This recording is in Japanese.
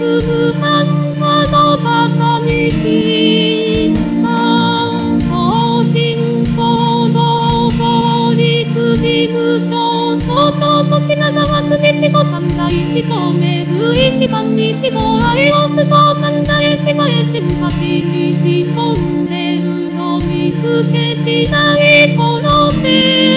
つぶ半はのばかにし方針行動法律事務所東京都品川区で四五三大市長名図一番日号アイオスと神田駅前新橋に潜んでるの見つけ次第この手